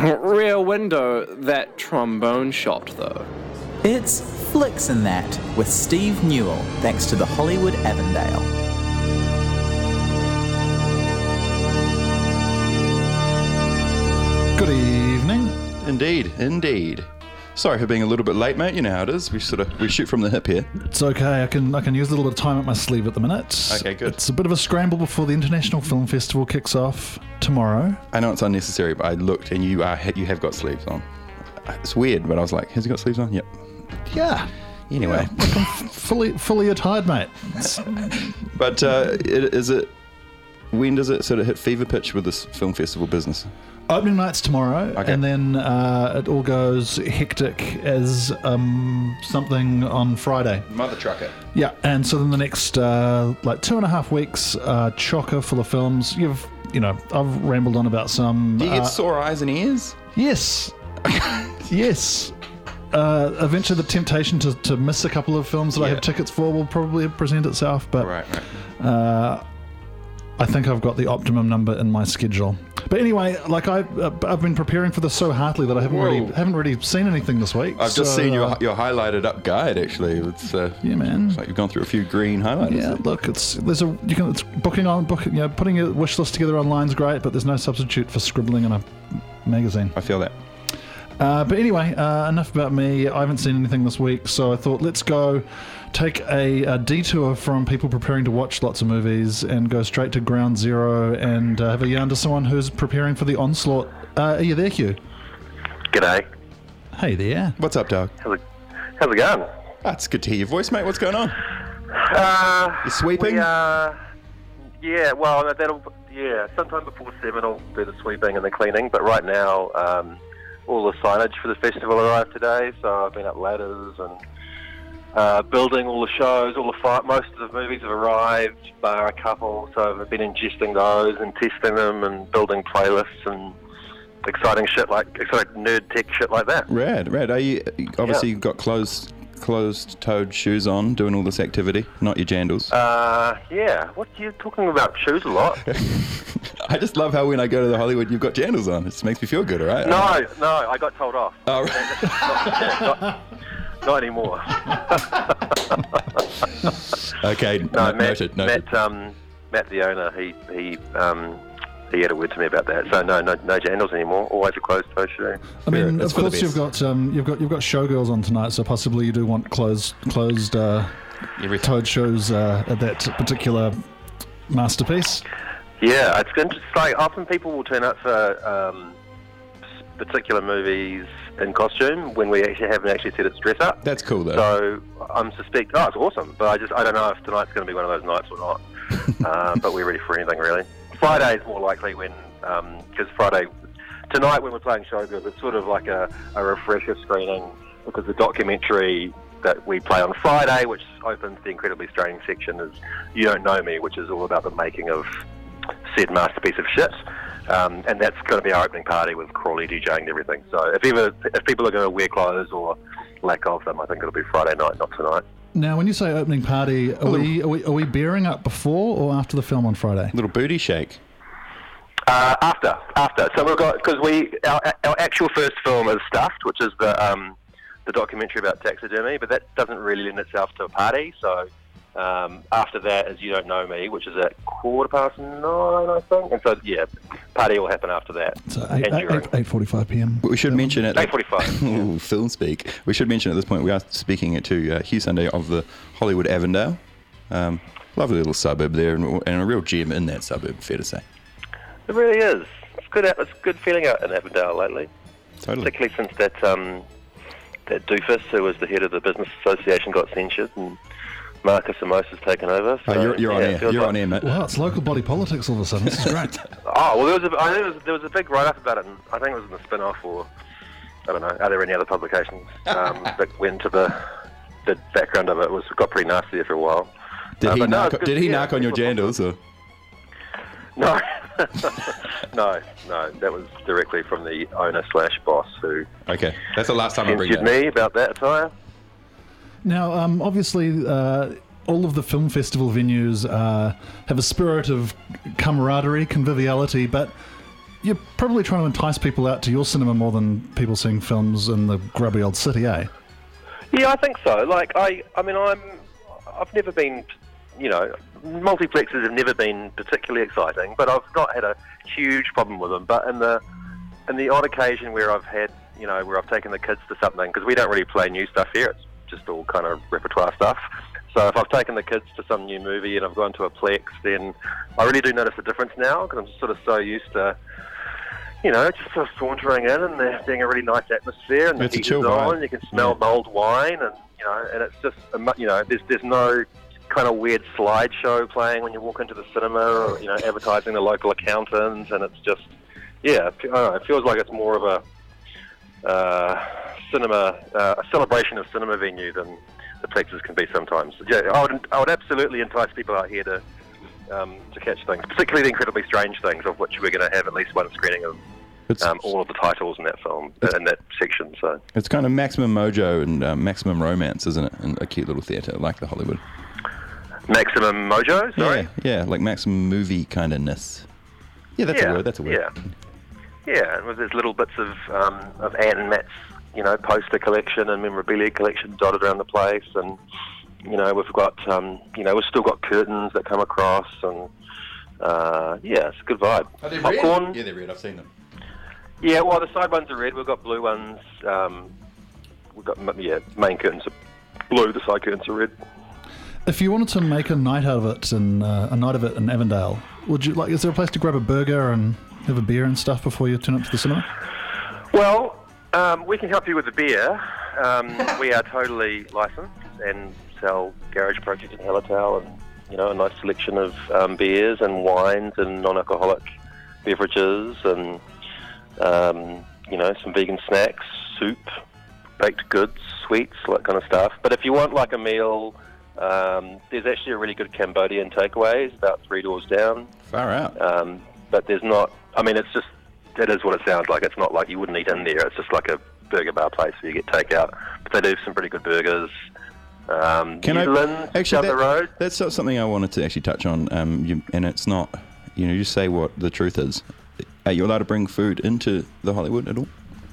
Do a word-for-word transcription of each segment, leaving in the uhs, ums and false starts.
Rear Window, that trombone shot, though. It's Flicks and That with Steve Newell, thanks to the Hollywood Avondale. Good evening. Indeed, indeed. Sorry for being a little bit late, mate. You know how it is. We sort of we shoot from the hip here. It's okay. I can I can use a little bit of time up my sleeve at the minute. Okay, good. It's a bit of a scramble before the International Film Festival kicks off tomorrow. I know it's unnecessary, but I looked and you are you have got sleeves on. It's weird, but I was like, has he got sleeves on? Yep. Yeah. Anyway, yeah, like I'm f- fully fully attired, mate. But uh, it, is it? When does it sort of hit fever pitch with this film festival business? Opening night's tomorrow, okay. and then uh, it all goes hectic as um, something on Friday. Mother trucker. Yeah, and so then the next uh, like two and a half weeks, uh, chocker full of films. You've, you know, I've rambled on about some. Do you get uh, sore eyes and ears? Yes, yes. Uh, eventually, the temptation to, to miss a couple of films that yeah. I have tickets for will probably present itself, but right, right. Uh, I think I've got the optimum number in my schedule. But anyway, like I, uh, I've been preparing for this so heartily that I haven't Whoa. really haven't really seen anything this week. I've so, just seen your uh, your highlighted up guide. Actually, it's uh, yeah, man. It's like you've gone through a few green highlighters. Yeah, look, it's there's a you can it's booking on booking. You know, putting a wish list together online is great, but there's no substitute for scribbling in a magazine. I feel that. Uh, but anyway, uh, enough about me. I haven't seen anything this week, so I thought let's go take a, a detour from people preparing to watch lots of movies and go straight to ground zero and uh, have a yarn to someone who's preparing for the onslaught. Uh, are you there, Hugh? G'day. Hey there. What's up, dog? How's it, how's it going? Ah, it's good to hear your voice, mate. What's going on? Uh, You sweeping? We, uh, yeah, well, that'll, yeah, sometime before seven I'll do the sweeping and the cleaning, but right now um, all the signage for the festival arrived today, so I've been up ladders and uh, building all the shows, all the fi- most of the movies have arrived, bar a couple, so I've been ingesting those and testing them and building playlists and exciting shit like, exciting nerd tech shit like that. Rad, rad. Are you obviously Yeah. you've got closed closed-toed shoes on, doing all this activity, not your jandals? Uh, yeah, what are you talking about shoes a lot? I just love how when I go to the Hollywood, you've got jandals on. It just makes me feel good, all right? No, no, I got told off. Oh, right. not, not, not anymore. Okay, No, n- Matt, noted, noted. Matt, um, Matt, the owner, he he um, he had a word to me about that. So no, no, no jandals anymore. Always a closed-toe shoe. I mean, It's of for the course you've best. got um, you've got you've got showgirls on tonight, so possibly you do want closed closed uh, Every toed shows uh, at that particular masterpiece. Yeah, it's interesting. Like often people will turn up for um, s- particular movies in costume when we actually haven't actually said it's dress up. That's cool, though. So I'm suspect. Oh, it's awesome, but I just I don't know if tonight's going to be one of those nights or not. uh, but we're ready for anything really. Friday is more likely when because um, Friday tonight when we're playing Showgirls, it's sort of like a, a refresher screening because the documentary that we play on Friday, which opens the Incredibly Strange section, is You Don't Know Me, which is all about the making of said masterpiece of shit. Um, and that's going to be our opening party with Crawley DJing and everything. So if ever if people are going to wear clothes or lack of them, I think it'll be Friday night, not tonight. Now, when you say opening party, are we, are we are we bearing up before or after the film on Friday? Little booty shake. Uh, after, after. So we've got because we our, our actual first film is Stuffed, which is the um, the documentary about taxidermy, but that doesn't really lend itself to a party. So um, after that is You Don't Know Me, which is at quarter past nine, I think. And so yeah, party will happen after that. So eight, And eight, during. eight, eight forty-five p.m. We should mention it. eight forty-five. Ooh, film speak. We should mention at this point we are speaking it to uh, Hugh Sunday of the Hollywood Avondale. Um, lovely little suburb there, and, and a real gem in that suburb. Fair to say. It really is. It's good. Out, it's good feeling out in Avondale lately, Totally. particularly since that um, that doofus who was the head of the business association got censured and Marcus Amos has taken over. So, Oh, you're you're yeah, on it air. feels You're like- on air, mate. Well, it's local body politics all of a sudden. This is great. Oh well, there was a, I think there was, there was a big write-up about it. And I think it was in the spin-off, or I don't know. Are there any other publications um, that went to the the background of it? It was got pretty nasty there for a while. Did Uh, he but no, knock? it's good did to he hear. knock on your People- jandals? Or? No, no, no. That was directly from the owner slash boss who Okay, that's the last time I bring censured that. me about that attire. Now, um, obviously, uh, all of the film festival venues uh, have a spirit of camaraderie, conviviality, but you're probably trying to entice people out to your cinema more than people seeing films in the grubby old city, eh? Yeah, I think so. Like, I, I mean, I'm, I've never been, you know, multiplexes have never been particularly exciting, but I've not had a huge problem with them. But in the, in the odd occasion where I've had, you know, where I've taken the kids to something, because we don't really play new stuff here, it's just all kind of repertoire stuff. So if I've taken the kids to some new movie and I've gone to a Plex, then I really do notice a difference now, because I'm sort of so used to, you know, just sort of sauntering in and there being a really nice atmosphere and the It's a heat chill is on, vibe. you can smell Yeah. mulled wine, and you know, and it's just, a mu- you know, there's there's no kind of weird slideshow playing when you walk into the cinema, or you know, advertising the local accountants, and it's just, yeah, I don't know, it feels like it's more of a uh, cinema, uh, a celebration of cinema venue than the Plexes can be sometimes. Yeah, I would I would absolutely entice people out here to um, to catch things, particularly the incredibly strange things, of which we're going to have at least one screening of It's, um, all of the titles in that film, in that section. So it's kind of maximum mojo and uh, maximum romance, isn't it? And a cute little theatre like the Hollywood. Maximum Mojo, sorry. Yeah, yeah, like maximum movie kind of ness. Yeah, that's Yeah, a word. That's a word. yeah. Yeah, and with there's little bits of um, of Ant and Matt's, you know, poster collection and memorabilia collection dotted around the place, and you know, we've got um, you know, we've still got curtains that come across, and uh, yeah, it's a good vibe. Are they Popcorn. red? Yeah, they're red. I've seen them. Yeah, well, the side ones are red. We've got blue ones. Um, we've got m- yeah, main curtains are blue. The side curtains are red. If you wanted to make a night out of it and uh, a night of it in Avondale, would you like? Is there a place to grab a burger and have a beer and stuff before you turn up to the cinema? Well, um, we can help you with the beer. Um, we are totally licensed and sell Garage Project in Hallertau, and you know, a nice selection of um, beers and wines and non-alcoholic beverages, and um, you know, some vegan snacks, soup, baked goods, sweets, all that kind of stuff. But if you want like a meal, um, there's actually a really good Cambodian takeaway. It's about three doors down. Far out. Um, but there's not, I mean, it's just, it is what it sounds like. It's not like you wouldn't eat in there. It's just like a burger bar place where you get takeout. But they do some pretty good burgers. Um, Can New I Zealand, actually down the road. That's sort of something I wanted to actually touch on. Um, you, and it's not, you know, you say what the truth is. Are you allowed to bring food into the Hollywood at all?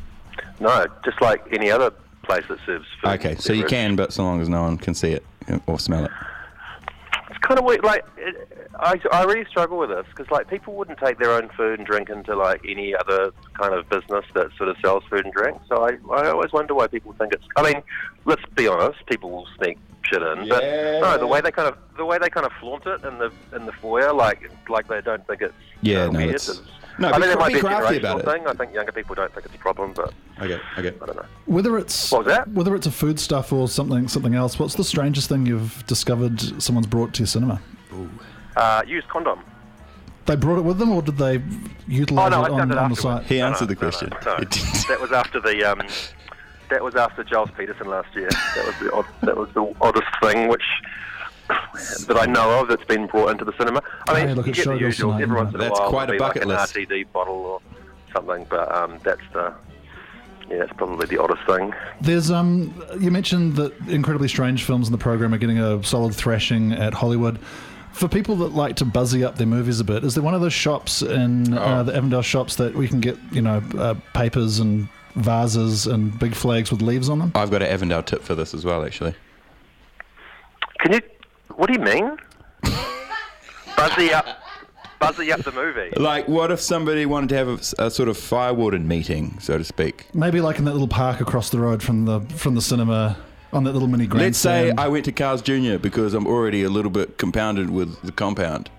No, just like any other place that serves food. Okay, so you beverage. can, but so long as no one can see it or smell it. It's kind of weird. Like, it, I, I really struggle with this because, like, people wouldn't take their own food and drink into like any other kind of business that sort of sells food and drink. So I, I always wonder why people think it's. I mean, let's be honest, people will sneak shit in, but Yeah. no, the way they kind of the way they kind of flaunt it in the in the foyer, like like they don't think it's Yeah, uh, no, weird. that's- is- no, I be think it cra- might be be a crafty generational about it. thing. I think younger people don't think it's a problem, but Okay, okay. I don't know. Whether it's What was that? whether it's a food stuff or something something else, what's the strangest thing you've discovered someone's brought to your cinema? Uh, use condom. They brought it with them, or did they Oh utilise no, I it on, found it on the afterwards. site? He No, answered no, the no, question. no, no. That was after the um, that was after Giles Peterson last year. That was the odd, that was the oddest thing which that I know of that's been brought into the cinema. I mean, Hey, look, you it get the showed us usual. tonight, Every once in a That's while, quite a there'll be bucket like list. an R T D bottle or something, but um, that's the yeah, that's probably the oddest thing. There's um, you mentioned that incredibly strange films in the program are getting a solid thrashing at Hollywood. For people that like to buzzy up their movies a bit, is there one of those shops in uh, Oh. the Avondale shops that we can get, you know, uh, papers and vases and big flags with leaves on them? I've got an Avondale tip for this as well, actually. Can you? What do you mean? Buzzy up, buzzy up the movie. Like, what if somebody wanted to have a, a sort of fire warden meeting, so to speak? Maybe like in that little park across the road from the from the cinema, on that little mini grandstand. Let's say I went to Carl's Junior because I'm already a little bit compounded with the compound.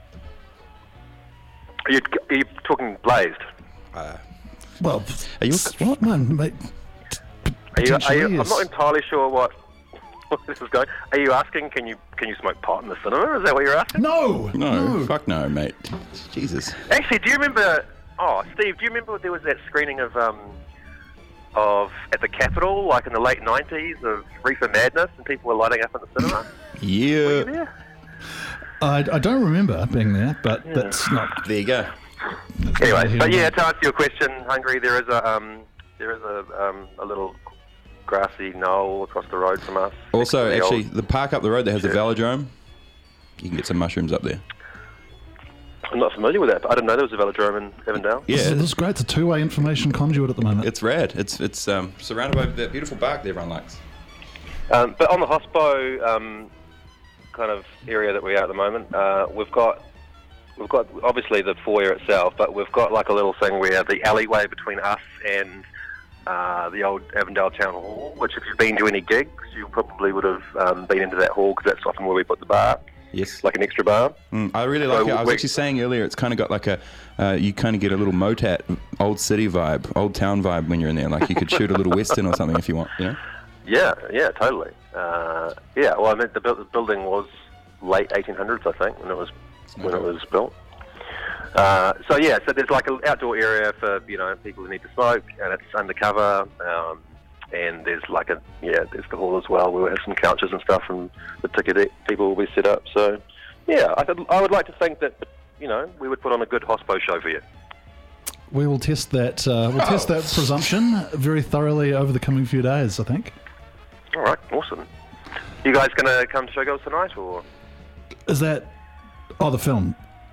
Are you, are you talking Blazed? Well, Are you? what man, mate? Are you, are Potentially, you, I'm yes. not entirely sure what, what this is going. Are you asking? Can you can you smoke pot in the cinema? Is that what you're asking? No, No, fuck no, mate. Jesus. Actually, do you remember? Oh, Steve, do you remember there was that screening of um of at the Capitol, like in the late nineties, of Reefer Madness, and people were lighting up in the cinema? Were you Yeah. there? I, I don't remember being there, but that's not. There you go. Anyway, but yeah, to answer your question, Hungary, there is a um there is a um a little grassy knoll across the road from us. Also, next to the actually, old- the park up the road that has the Sure. velodrome, you can get some mushrooms up there. I'm not familiar with that, but I didn't know there was a velodrome in Avondale. Yeah, This is, this is great. It's a two-way information conduit at the moment. it's rad. It's it's um, surrounded by that beautiful bark that everyone likes. Um, but on the hospo um, kind of area that we are at the moment, uh, we've got we've got obviously the foyer itself, but we've got like a little thing where the alleyway between us and uh, the old Avondale Town Hall, which if you've been to any gigs, you probably would have um, been into that hall because that's often where we put the bar. Yes. Like an extra bar. Mm, I really like So it. I was we- actually saying earlier, it's kind of got like a, uh, you kind of get a little Motat, old city vibe, old town vibe when you're in there. Like you could shoot a little western or something if you want, you know? Yeah, yeah, totally. Uh, yeah, well, I mean, the, bu- the building was late eighteen hundreds, I think, when it was no when it joke. was built. Uh, so yeah, so there's like an outdoor area for you know people who need to smoke, and it's undercover. Um, and there's like a yeah, there's the hall as well. We'll have some couches and stuff, and the ticket people will be set up. So yeah, I th- I would like to think that you know we would put on a good hospo show for you. We will test that. Uh, we'll test that presumption very thoroughly over the coming few days, I think. All right, awesome. You guys gonna come to Showgirls tonight, or? Is that... Oh, the film.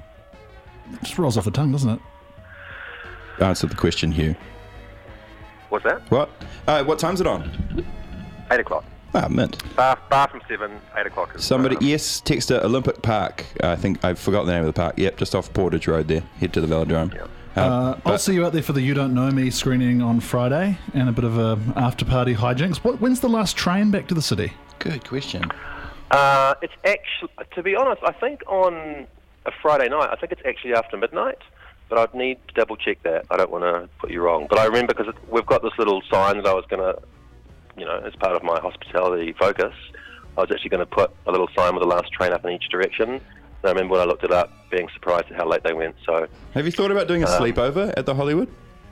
It just rolls off the tongue, doesn't it? Answer the question, Hugh. What's that? What? Uh, what time's it on? Eight o'clock. Ah, mint. Bar, bar from seven, eight o'clock. Is, Somebody, um, yes, texter Olympic Park. Uh, I think I forgot the name of the park. Yep, just off Portage Road there. Head to the velodrome. Yeah. Uh, I'll but- see you out there for the You Don't Know Me screening on Friday and a bit of a after-party hijinks. What, when's the last train back to the city? Good question. Uh, it's actually, to be honest, I think on a Friday night, I think it's actually after midnight, but I'd need to double check that. I don't want to put you wrong. But I remember because we've got this little sign that I was going to, you know, as part of my hospitality focus, I was actually going to put a little sign with the last train up in each direction. And I remember when I looked it up, being surprised at how late they went. So, Have you thought about doing a Um, sleepover at the Hollywood?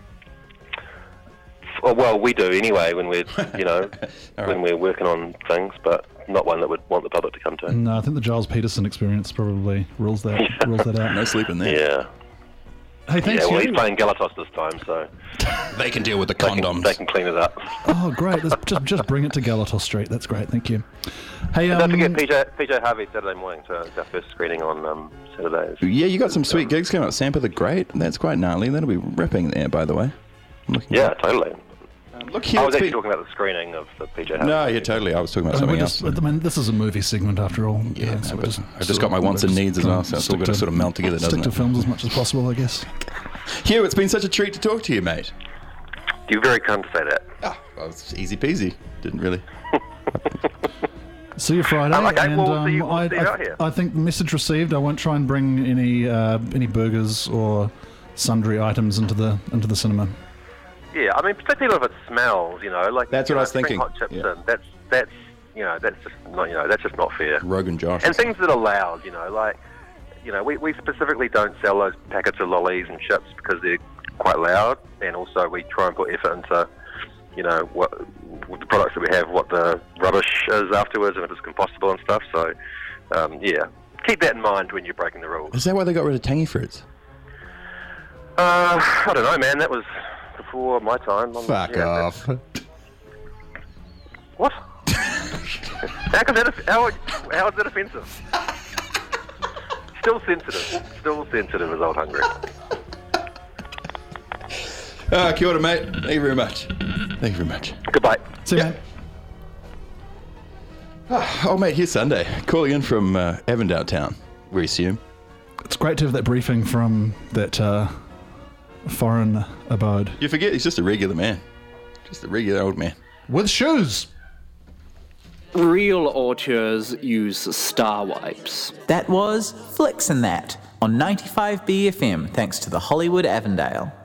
f- well, we do anyway when we're, you know, All when right. we're working on things, but not one that would want the public to come to. No, I think the Giles Peterson experience probably rules that rules that out. No sleeping there. Yeah. Hey, thanks, Yeah, well, Hugh. he's playing Galatos this time, so They can deal with the they can, condoms. they can clean it up. Oh, great. Let's just, just bring it to Galatos Street. That's great. Thank you. Hey, um, Don't forget P J, P J Harvey Saturday morning, so it's our first screening on um, Saturdays. Yeah, you got some sweet gigs coming up. Sampa the Great. That's quite gnarly. That'll be ripping there, by the way. I'm looking Yeah, totally. Look here. I was it's actually been- talking about the screening of the P J Harvey. No, yeah, totally. I was talking about I mean, something we're else. just, I mean, this is a movie segment after all. Yeah, Uh, no, so we're but just I've just sort got of- my wants we're and just needs as trying well, to so it's all stick got to sort of melt together, Stick doesn't to it? films as much as possible, I guess. Hugh, it's been such a treat to talk to you, mate. You're very kind to say that. Ah, well, it's easy peasy. Didn't really. See you Friday. Oh, okay, and, well, we'll um, see you- we'll I, see you I, out here. I think message received. I won't try and bring any uh, any burgers or sundry items into the into the cinema. Yeah, I mean, particularly if it smells, you know, like That's you what I know, was thinking, Hot chips yeah. in. That's that's you know that's just not you know that's just not fair. Rogan Josh. And things that are loud, you know, like you know, we we specifically don't sell those packets of lollies and chips because they're quite loud, and also we try and put effort into, you know, what with the products that we have, what the rubbish is afterwards, and if it's compostable and stuff. So, um, yeah, keep that in mind when you're breaking the rules. Is that why they got rid of tangy fruits? Uh, I don't know, man. That was before my time. I'm- Fuck yeah, off. What? how, can that, how, how is that offensive? Still sensitive. Still sensitive as old hungry. Ah, kia ora, mate. Thank you very much. Thank you very much. Goodbye. See you, Yeah. mate. Oh, mate, here's Sunday. Calling in from uh, Avondale Town, we assume. It's great to have that briefing from that uh, foreign abode. You forget he's just a regular man. Just a regular old man. With shoes! Real auteurs use star wipes. That was Flicks and That on ninety-five B F M, thanks to the Hollywood Avondale.